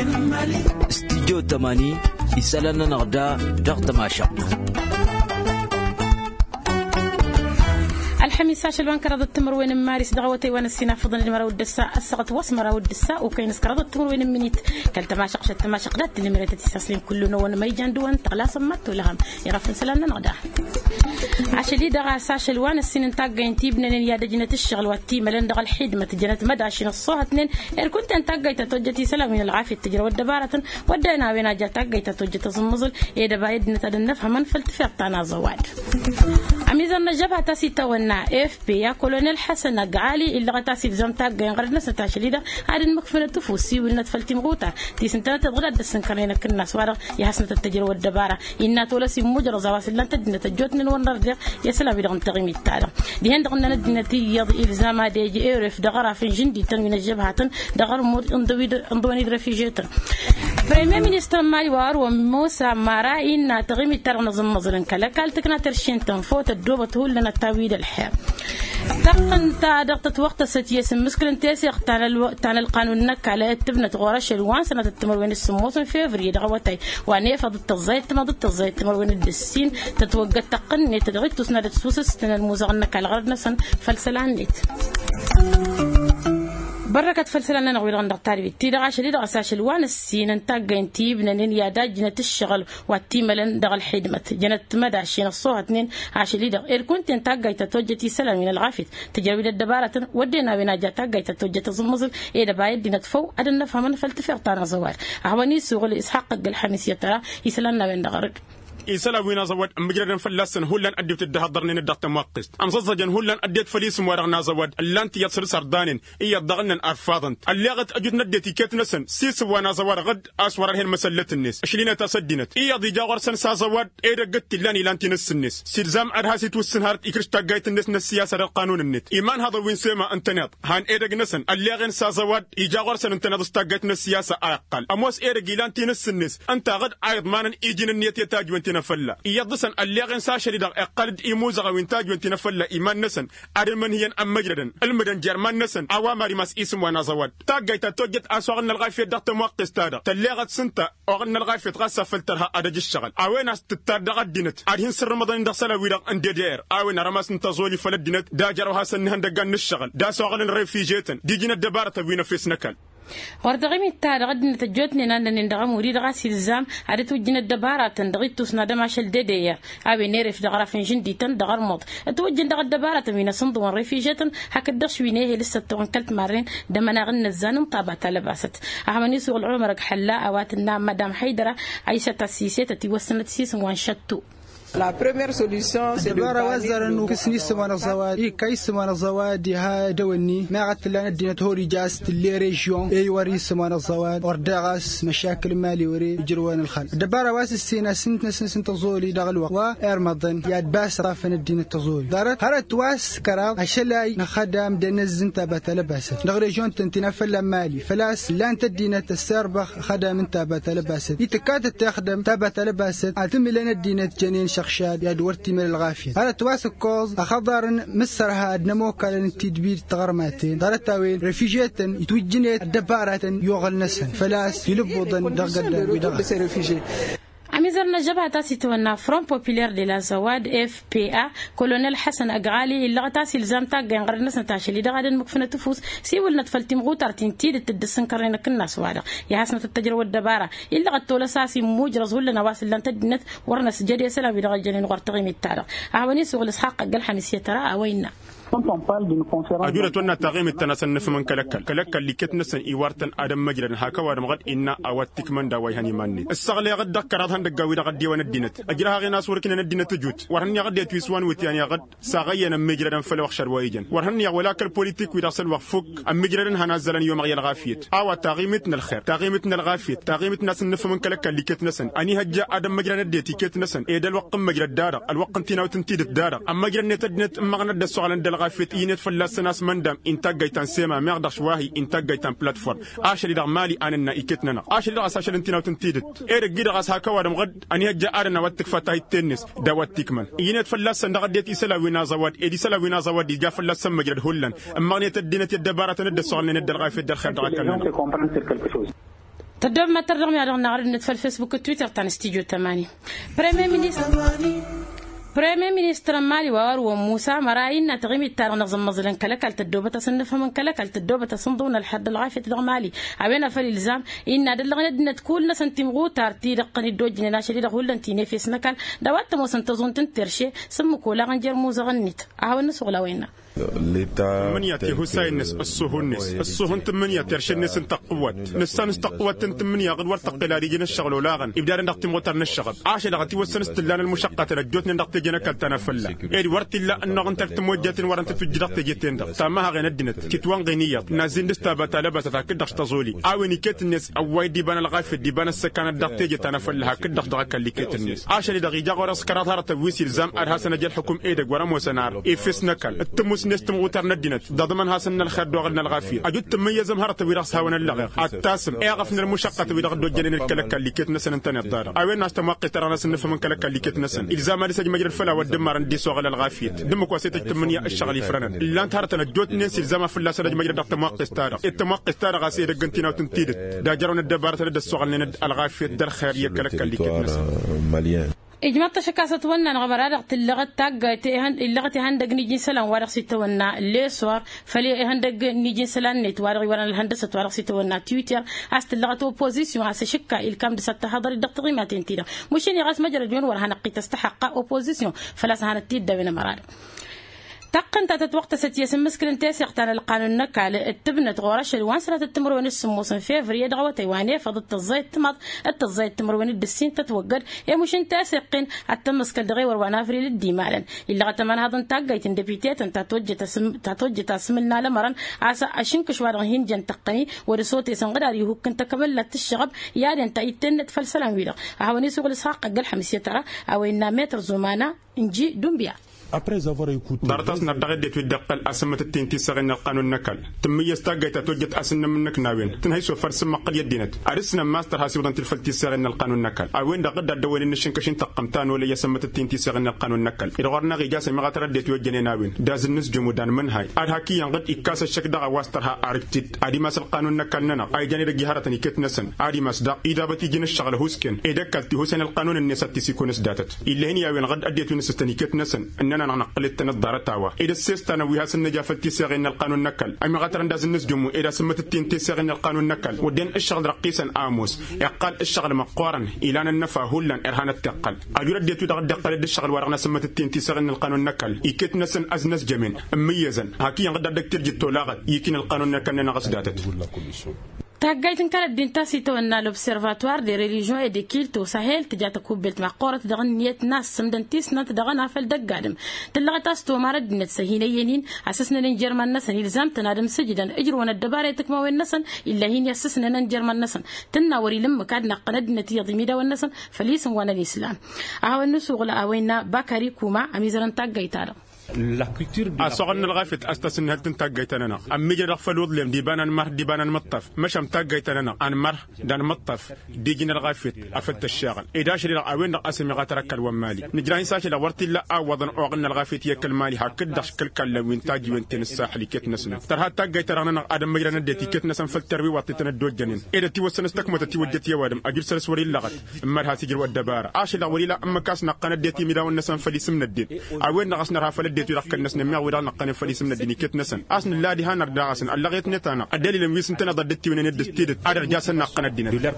استديو 80 يسألنا نغدا ضغط ما شاء الحميس عشان الوان كرد التمر وين مارس دغوتي وانا السنا فضل المرا والدساء السقط واسمرا والدساء وكاين سكرد التمر وين منيت كلت ما شقشت ما شقدت اللي مريت تستسلم كلنا وانا ما يجان دوان تغلا صمت لهم يرفن سلامنا نغدا عشان لي دغا ساش الوان السن تاغين تيبنن يا دجنه الشغل واتي ملن دغ الحدمه جنت مداشين الصوها اثنين كنت انت تاغيت توجتي سلام من العافيه تجرى ودباره ودينا وين جا تاغيت توجت زمزل يا دبايد نتدنف من فلتفطنا زواد أميزان جبهة تاسي تونا اف بي يا كولونيل حسن قعالي اللي غتاسي في زمتاق غير ناس تاشليدا عاد المكفله تفوسي ولنا تفلتي مغوتا دي سنتنا تغرد السنكرين كنا سوار يا حسنه التجر والدباره ان تولسي مجرى زواسل لن تدنا تجوتن ونرجع يا سلام بدون تغمي تاع دي هند قلنا ندنتي يض الزام دي جي اف دغرا في جندي تنوين الجبهه دغر مود اندواني ريفيجيتر بريمير مينستر مايوار وموسى مارا ان تغمي تاع نظم مزرن كلا كالتكنا ترشين تنفوت الدوبة تقول لنا التاويل الحياة تقن ضغطت وقت ستيس مسكن تاسيق تاع القانون نك على تبنة غورش الوان سنة التمرين السموس في فبراير دغوتي واني فضت الزيت ما ضد الزيت تمرين الدسين تتوقع تقني تدغيت تسند تسوس سنة الموزغنك على غرب نسن فلسلان ليت بركة فلسلنا نغوي غندق تاريخ تيدا شديد غساش الوان السين انتاجين تيبنن يادا جنة الشغل والتيملن دغ الحدمة جنة مداشين الصوها اثنين عشليدا إر كنت انتاجي تتوجتي سلام من العافية تجاويد الدبارة ودينا بنا جاتاجي تتوجت زمزل إذا بايد دينا تفو أدن نفهم فلتفق طانا زوار أهواني سوغل إسحاق الحميسية ترى يسلنا بين دغرق إسلا وين زود مجرد فلسن هولن أديت الدهضرنين الدقت موقست أمزجن هولن أديت فليس موارنا زود اللانت يصير سردانين إيه ضغنن أرفاضن اللي غت أجد نديتي كتنسن سيس وانا زود غد أسوارهن مسلة الناس أشلينا تصدنت إيه ضي جاور سن سازود إيه رجت لاني لانتي نس الناس سيرزام أرهاسي توسن هارت إكرش تجايت الناس السياسة القانون النت إيمان هذا وين سما أنتنات هان إيه رجنسن اللي غن سازود يجاور سن أنتنات استجايت السياسة أقل أموس إيه رجلانتي نس الناس أنت غد عيد مانا إيجين النيت يتاج وانت نفلا يضسن اللي غن ساشري دا اقلد ايموزا وانتاج وانت نفلا ايمان نسن ادمن هي امجردن المدن جرمان نسن اوامر ماس اسم وانا زواد تاجيت توجت اسوغن الغايف دغت موقس تادا تليغت سنتا اوغن الغايف غسا فلترها ادج الشغل اوين تتدغ دينت ادين سر رمضان دخسلا ويدا ان دي دير اوين رماس نتزولي فلدينت دا جروها سن هندغن الشغل دا سوغن الريفيجيتن دي جينا دبارة وين في سنكل وردغمي التار غد نتجوتني نان ندغم وريد غاسي الزام عدت وجنا الدبارة تندغيت تسنا دماشل ديدير أبي نيرف دغرا فين جندي تندغر موت توجن دغ الدبارة من صندوق ريفيجات حك الدش وينيه لسه توكلت مارين دمنا غن الزانم طابع تلبست أحمني سوق العمر حلا أوات النام مدام حيدرة عيشة السياسة توسنت سيسن وانشتو. La première solution c'est de وزر انه كسني سمانه زواد كاي سمانه زواد ها دوني ما قلت لنا دينا توري جاست اللي ريجيون اي وري سمانه زواد وردغاس مشاكل مالي وري جروان الخل دبارة واس السينا سنت تزولي دغ الوقت وارمضن ياد باس رافن الدين تزولي دارت هرت واس كرا عشلاي نخدم دنزن تبات لباس دغ ريجيون تنتنفل مالي فلاس لا انت دينا تسربخ خدم انت تبات لباس يتكاد تخدم تبات لباس اتم لنا دينا جنين شاد يا دورتي من الغافية هذا تواسك كوز أخضر مسرها نموكا للتدبير تغرماتين دارت تاوين ريفيجيات يتوجنيت الدبارة يوغل نسن فلاس يلبوضن دغدر ودغد أميزرنا جبهة تاسي تونا فرون بوبيلير دي لا زواد اف بي ا كولونيل حسن أقعالي اللي غتاسي لزامتا غير نسن تاشلي دا غادن مكفنة تفوس سيولنا تفلتي مغوتر تنتيد تدسن كرينا كنا سوادا يا حسنة التجربة والدبارة اللي غتولا ساسي موجرز ولا نواس اللي انتدنت ورنا سجادي سلام بدا غجانين غرتغي ميتارا أهواني سوغل إسحاق قال حميسية ترى أوينا أجولة تونا تغيم التناسن نفهم كلكل اللي كتنسن إيوارتن آدم مجرد هكا وارمغد إنا أواتك من داوي هني ماني السغل غد دكرات هندق قوي غد ديوان الدينت أجرها غي ناس وركنا الدينت جوت ورهن غد يتويسوان وتياني غد ساغينا مجرد فلو خشر وايجن ورهن ولاك البوليتيك ويرسل وفوق مجرد هنازلن يوم غير غافيت أو تغيمتنا الخير تغيمتنا الغافيت تغيمتنا نفهم كلكل اللي كتنسن أني هجا آدم مجرد ديتي كتنسن إيدا الوقت مجرد دارا الوقت تينا وتنتيد الدارا أما مجرد نتدنت مغنى السؤال دل غافيت ينت فلاس ناس مندم إنتاج جيتان سما مقدرش واهي إنتاج جيتان بلاتفورم عشان يدعم مالي أنا إكتنا عشان يدعم عشان أنتنا وتنتيدت إيه جيدا عس هكا ودم غد أني هجا أرنا واتك فتاة التنس دوات تكمل ينت فلاس ندقديت يسلا وينازواد إدي سلا وينازواد يجا فلاس مجرد هولن أما نيت الدين الدبارة ند السؤال ند الغايف الدخل دقة تدوب ما ترغم يا رغم نتفل فيسبوك وتويتر تان استيجو 8 بريمير مينستر مالي وارو موسى مراين تغيمي تار نظم مزلن كلا كل تدوبة تصنف من كلا كل تدوبة تصندون الحد الغافية الغمالي عبينا فالإلزام إن دلغنا دنا تكون نسن تمغو تارتي رقني الدوج ناشري رغول انتي نفس نكال دوات موسن تزون تنترشي سمكو لا غنجر موزغنيت أهو نسوغ لوينا من ياتي حسينس السهونس السهون تمنيا ترشنس تقوت نسان تقوت تمنيا غد ورتقلا ريجن الشغل ولاغن ابدا نقتي موتر الشغل عاش لغتي وسنس تلان المشقه تلجوتني نقتي جنكل تنفلا اي ورت لا ان غنت تموجتين ورنت تجدق تجتين تماها غندنت كتوان غنيه نازين دستابه لبس تاكد تزولي اويني كتنس او ديبان الغاف ديبان السكان دقتي تنفلا كدق دق لكت الناس عاش لدغيجا غرس كرات هرت ويسيل زام ارهسن جل حكم ايدك ورا موسنار افسنكل نستم وتر ندينت ضمن هاسن الخد وغلنا الغافير اجد تميز مهرت ويرخ هاون اللغ التاسم اغفنا المشقه ويدغ دوجن الكلك اللي كيت نسن انت الدار اوين ناس تمقي ترى ناس نفهم كلك اللي كيت نسن الزام لسج مجرى الفلا والدمر ندي سوغل الغافير دمك وسيت التمنيه الشغل فرنن الا انت هرت نجوت ناس الزام فلا سج مجرى دقت مقي ستار التمقي ستار غاسي دغنتينا وتنتيد دا جرون الدبار تد السوغل الغافير در خير كلك اللي كيت نسن مليان إجماع تشكاسة ونا نغمرة اللغة تاج اللغة هندق نيجي سلام ورق ستة ونا ليسوار فلي هندق نيجي سلام نتوارق ورنا الهندسة ورق ستة ونا تويتر هست اللغة أوبوزيسيون هست شكا الكام دست هذا الدقيقة ما تنتينا مشيني غاس مجرى جون ورها نقي تستحق أوبوزيسيون فلا سهل التيد دوينا مرار تقن تتوقت ستيسم مسكن تاسع تان القانون نكال التبنة غورش الوانسرة التمر ونسموس فيفري دعوة تيوانية فضت الزيت تمط الزيت تمر ونبسين تتوقد يا مشين تاسقين التمسك الدغيور ونافري للديمالا إلا غتمان هذا تاجيت دبيتات انت تتوجه تسملنا لمرن عسى أشنك شوار هنجن تقني ورسوتي سنقدر يهوك انت كملت الشغب يعني انت يتنت فالسلام ويلا أهوني سوق الإسحاق قل حمسية ترى أو إن متر زمانة إنجي دنبيا دارتاس نردغ ديت ودقل اسمه التنتي سغن القانون نكل تميز تاجيت توجت اسن منك ناوين تنهي سو فرس مقد يدينت ارسنا ماستر هاسيودن تلفلتي سغن القانون نكل اوين دقد دوين نشن كشين تقمتان ولا يسمه التنتي سغن القانون نكل ادغرنا غيجاس ما ترديت وجني ناوين داز النس جمودان من هاي ادهكي ينقد اكاس الشك دغ واسترها ارتيت ادي ماس القانون نكل ننا اي جاني دغ هارتني كتنسن ادي ماس دا ايدابتي جن الشغل هوسكن ادكلتي حسين القانون النسات سيكونس داتت اللي هني ياوين غد اديت نستني كتنسن اننا نقلت دارتاوا إذا سيستنا ويها سنجا فالتساغين القانون نكل أي مغاتران داز الناس جمو إذا سمت التين تساغين القانون نكل ودين الشغل رقيسا آموس يقال الشغل مقارن إلى النفا هلا إرهان التقل أجرد ديتو دقل الشغل ورغنا سمت التين تساغين القانون نكل يكت نسن أزنس جمين مميزا هكي ينقدر دكتور جتو لاغت يكين القانون نكل نغس داتت تاجيت كانت دينتاسي تو ان لوبسيرفاتوار دي ريليجيون اي دي كيلتو ساهل تجات كوبلت مقورة دغنيت ناس سمدنتيس نات دغنا فل دقادم تلغتاس تو مارد نت سهينيين اسسنا لين جرمان نسن الزام تنادم سجدا اجرون الدباره تكما وين نسن الا هين يسسنا لين جرمان نسن تناوري لما كادنا قند نت يضميدا والنسن فليسن وانا الاسلام اهو النسوغ لا وينا بكري كوما اميزرن تاجيتار أصغرنا الغافت أستسن هل تنتاجيتنا أمي جرى فلود لهم ديبانا مر ديبانا مطف مش أم تاجيتنا أنا مر دان مطف ديجنا الغافت أفت الشغل إذا شري أوين أسمي غاترك الومالي نجرين ساشي لورتي لا أوضن أغنى الغافت يكل مالي هكذا كل كلا وين تاجي وين تن الساحل كت نسنا ترى تاجيتنا أدم مجرى نديتي كت نسن فلتروي وطيتنا الدوج جنين إذا توسن استكمت توجت يا وادم أجر سلسوري اللغت مرها تجر والدبارة عاش لا ولي لا أما كاس نقنا ديتي ميداون نسن فليسم ندين أوين نغسنا رها فلدي يرفق الناس نميا ويران نقني فليس من الدنيا كت نسن أصل الله دي هانر داعسن الله غيت نتانا الدليل لم يسنتنا ضدتي ونندستيد أدر جاسن نقنا الدين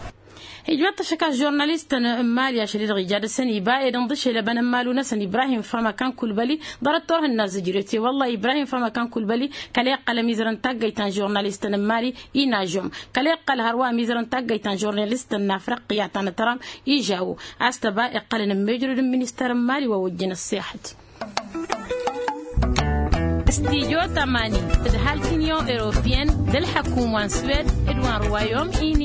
هجمت تشكى جورناليست ماليا شرير غيجاد السني بايد انضش إلى بن مالو نسن إبراهيم فما كان كل بالي ضرت طرح الناس جريتي والله إبراهيم فما كان كل بالي كليق قال ميزرن تاجيتان جورناليست مالي يناجم كليق قال هروا ميزرن تاجيتان جورناليست نافرق يعتان ترام يجاو أستبا قال نمجر المينستر مالي ووجنا السياحة استيجو تماني تدهالتينيو إيروبيان دالحكومة سويد إدوان روايوم إيني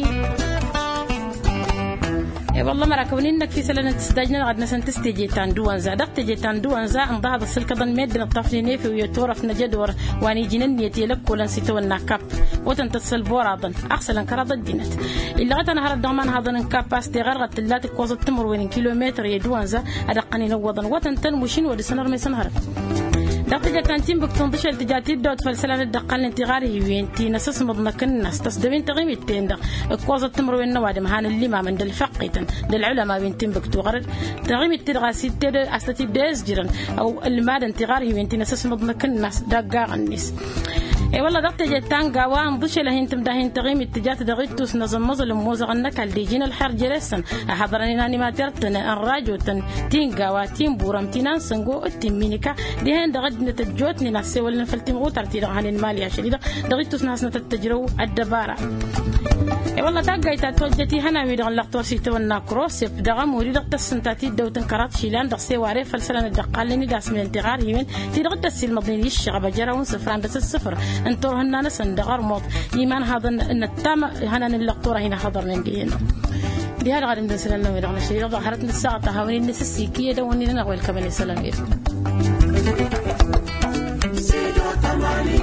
والله مراكونين انك في سلنة تستاجنا غدنا سنتستيجي تاندوان زا دق تجي تاندوان زا انضاها بالسلك ضن ميدنا الطفليني في ويتورف نجدور واني جنن يتيلك ولا نسيتو النكاب وتنتصل بوراضن احسن انكرض الدينت اللي غتنا هرد ضمان هذا النكاب باستي غرغت اللاتك كوز التمر وين كيلومتر يدوان زا ادقني نوضن وتنتن مشين ودي سنر مي سنهر دقيقة كانتين بكتون دشل تجاتي دوت فلسلان الدقال انتغاري وينتي نسس مضنك الناس تصدبين تغيم التين دق كوزة تمر والنوادم هان اللي ما من دل فقيتا دل علماء بنتين بكتو غرد تغيم التغاسي تد أستتي داز جيران أو الماد انتغاري وينتي نسس مضنك الناس دقا الناس اي والله دقت جتان قوام ضش لهين تمدهين تغيم اتجاه دغيتوس نظم مظلم موزغنك الديجين الحر جلسن احضرني ناني ما ترتن الراجو تن تين قواتين بورمتين سنغو التمينيكا دهين دغد نتجوتني ناس ولا نفلتين غو ترتي عن المال يا شديده دغيتوس ناس نتتجرو الدباره اي والله دقايتا توجتي هنا ويدغ لقطور سيتونا كروس دغ موري دغت السنتاتي دوتن كرات شيلان دغ سيواري فلسلان الدقال لني داس من انتغار يمين تيدغت السلمضين يشغب جراون صفران بس الصفر انطر هنا نسن دغر موت يمان هذا ان التام هنا اللقطوره هنا حضرنا ندينا دي هذا غادي ندسل لنا ويدغنا شي ظهرت الساعه هاوني الناس السيكيه دوني لنا ويلكم السلام عليكم